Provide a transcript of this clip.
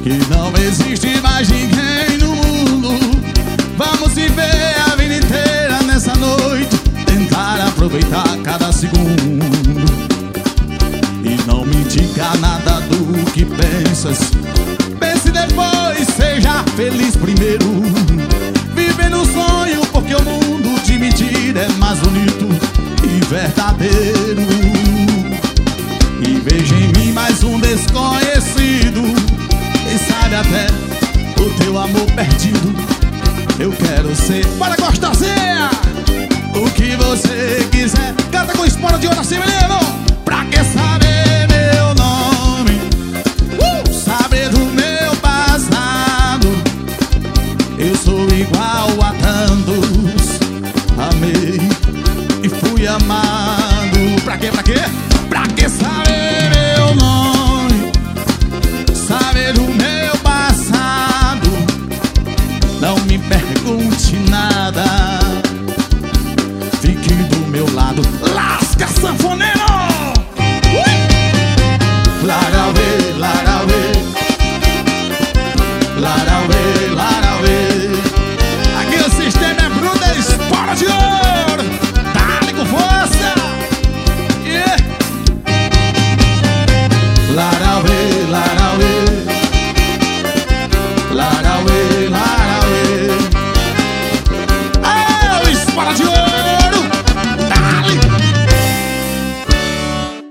que não existe mais ninguém no mundo. Vamos viver a vida inteira nessa noite, tentar aproveitar cada segundo. E não me diga nada do que pensas, pense depois, seja feliz primeiro. Vivendo um sonho, porque o mundo de mentira é mais bonito e verdadeiro. E veja em mim mais um desconhecido, quem sabe até o teu amor perdido. Eu quero ser. Bora,